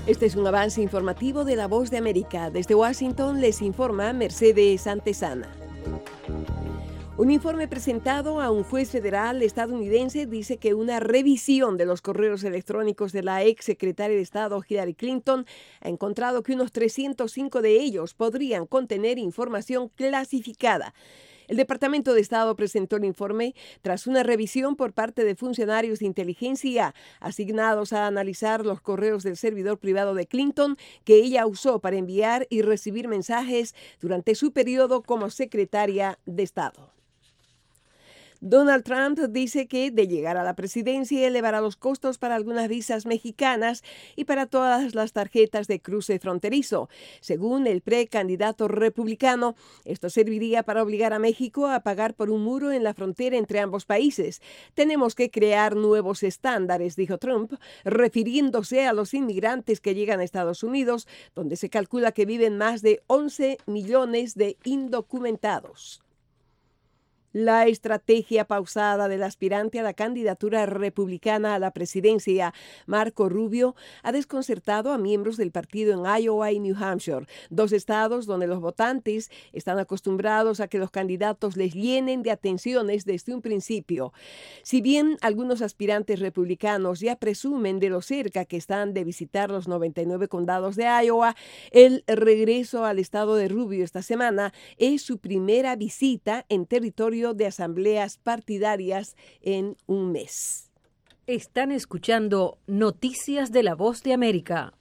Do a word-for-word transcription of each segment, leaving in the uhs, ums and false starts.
Este es un avance informativo de La Voz de América. Desde Washington les informa Mercedes Antesana. Un informe presentado a un juez federal estadounidense dice que una revisión de los correos electrónicos de la ex secretaria de Estado Hillary Clinton ha encontrado que unos trescientos cinco de ellos podrían contener información clasificada. El Departamento de Estado presentó el informe tras una revisión por parte de funcionarios de inteligencia asignados a analizar los correos del servidor privado de Clinton que ella usó para enviar y recibir mensajes durante su periodo como secretaria de Estado. Donald Trump dice que de llegar a la presidencia elevará los costos para algunas visas mexicanas y para todas las tarjetas de cruce fronterizo. Según el precandidato republicano, esto serviría para obligar a México a pagar por un muro en la frontera entre ambos países. Tenemos que crear nuevos estándares, dijo Trump, refiriéndose a los inmigrantes que llegan a Estados Unidos, donde se calcula que viven más de once millones de indocumentados. La estrategia pausada del aspirante a la candidatura republicana a la presidencia, Marco Rubio, ha desconcertado a miembros del partido en Iowa y New Hampshire, dos estados donde los votantes están acostumbrados a que los candidatos les llenen de atenciones desde un principio. Si bien algunos aspirantes republicanos ya presumen de lo cerca que están de visitar los noventa y nueve condados de Iowa, el regreso al estado de Rubio esta semana es su primera visita en territorio de asambleas partidarias en un mes. Están escuchando Noticias de La Voz de América.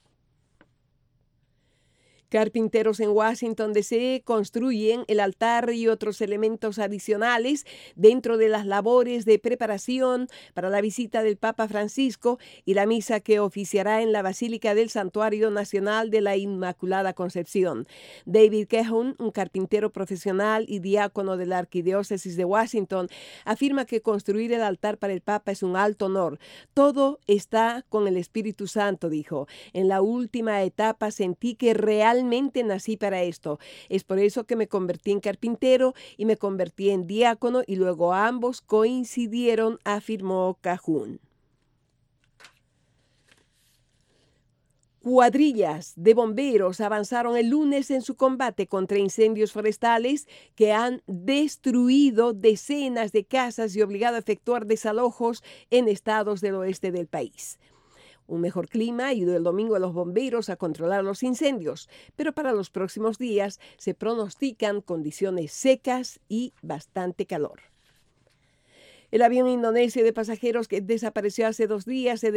Carpinteros en Washington, D C construyen el altar y otros elementos adicionales dentro de las labores de preparación para la visita del Papa Francisco y la misa que oficiará en la Basílica del Santuario Nacional de la Inmaculada Concepción. David Kehun, un carpintero profesional y diácono de la Arquidiócesis de Washington, afirma que construir el altar para el Papa es un alto honor. Todo está con el Espíritu Santo, dijo. En la última etapa sentí que realmente Realmente nací para esto. Es por eso que me convertí en carpintero y me convertí en diácono y luego ambos coincidieron, afirmó Cajún. Cuadrillas de bomberos avanzaron el lunes en su combate contra incendios forestales que han destruido decenas de casas y obligado a efectuar desalojos en estados del oeste del país. Un mejor clima ayudó el domingo a los bomberos a controlar los incendios, pero para los próximos días se pronostican condiciones secas y bastante calor. El avión indonesio de pasajeros que desapareció hace dos días se